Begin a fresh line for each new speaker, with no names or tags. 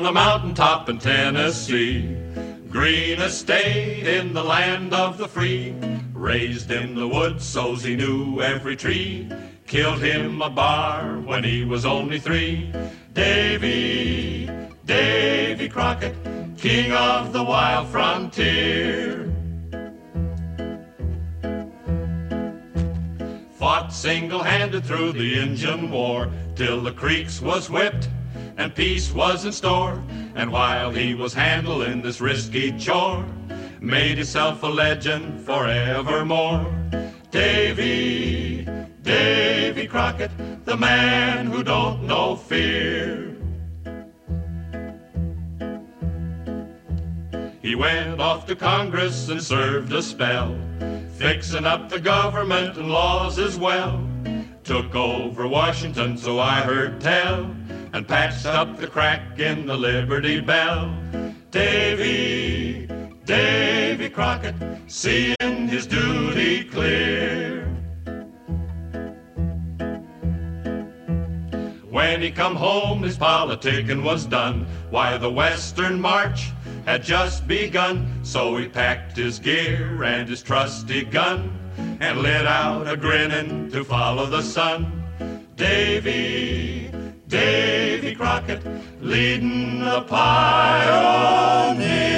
a mountaintop in Tennessee. Green estate in the land of the free. Raised in the woods so's he knew every tree. Killed him a bar when he was only 3. Davy, Davy Crockett, king of the wild frontier. Fought single-handed through the Injun War till the Creeks was whipped and peace was in store. And while he was handling this risky chore, made himself a legend forevermore. Davy, Davy Crockett, the man who don't know fear. He went off to Congress and served a spell, fixing up the government and laws as well. Took over Washington, so I heard tell, and patched up the crack in the Liberty Bell. Davy, Davy Crockett, seeing his duty clear. When he come home, his politicking was done. Why, the Western March had just begun. So he packed his gear and his trusty gun and lit out a grinning to follow the sun. Davy, Davy Crockett, leading the pioneer.